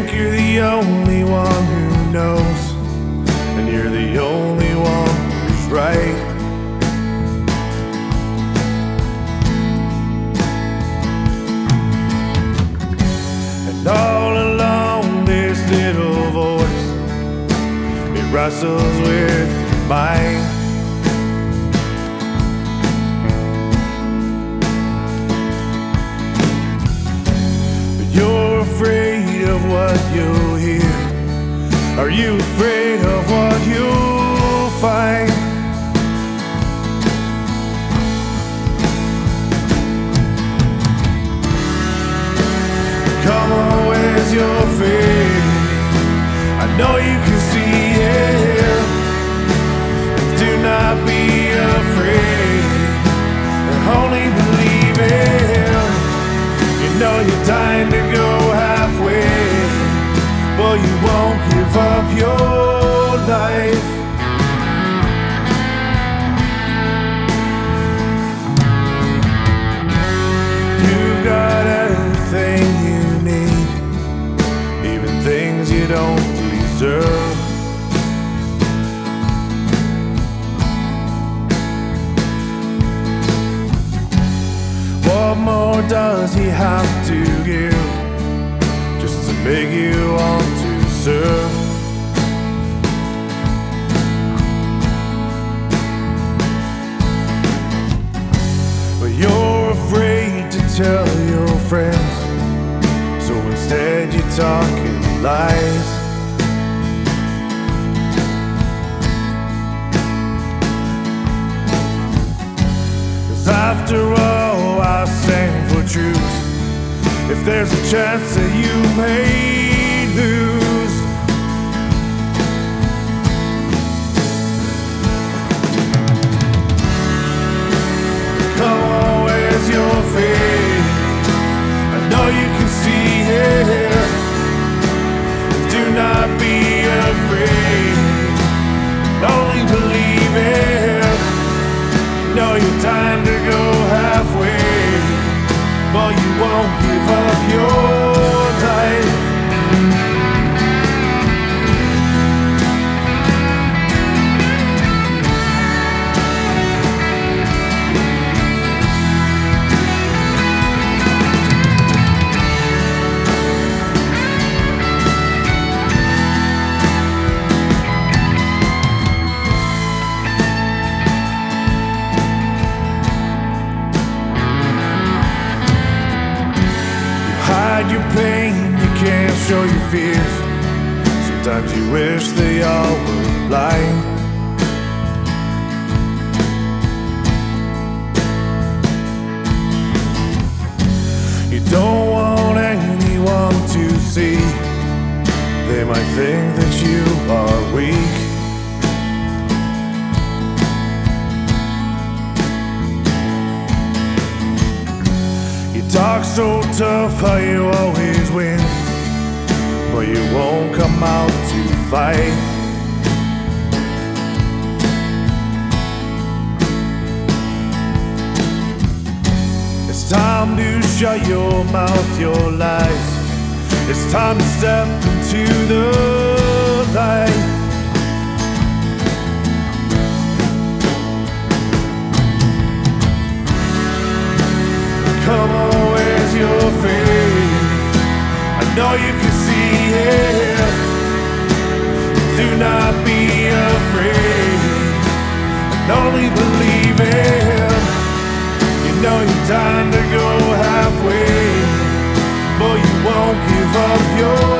think you're the only one who knows, and you're the only one who's right. And all along this little voice, it wrestles with your mind. But you're afraid of what you'll hear. Are you afraid of what you'll find? Come on, where's your faith? I know you can see it. Do not be afraid, and only believe it. You know you're dying to go halfway, but you won't give up your life. You've got everything you need, even things you don't deserve. What more does he have to give just to make you want to serve? But you're afraid to tell your friends, so instead you're talking lies. After all, I stand for truth. If there's a chance that you may lose, come on, where's your faith? I know you can see it. Do not be afraid, only believe it. Know you're time to go halfway, but you won't give up your life. Hide your pain, you can't show your fears. Sometimes you wish they all were blind. You don't want anyone to see. They might think that you are weak. Talk so tough, how you always win, but you won't come out to fight. It's time to shut your mouth, your lies. It's time to step into the light. Come on, where's your faith? I know you can see it. Do not be afraid, and only believe it. You know you're time to go halfway, but you won't give up your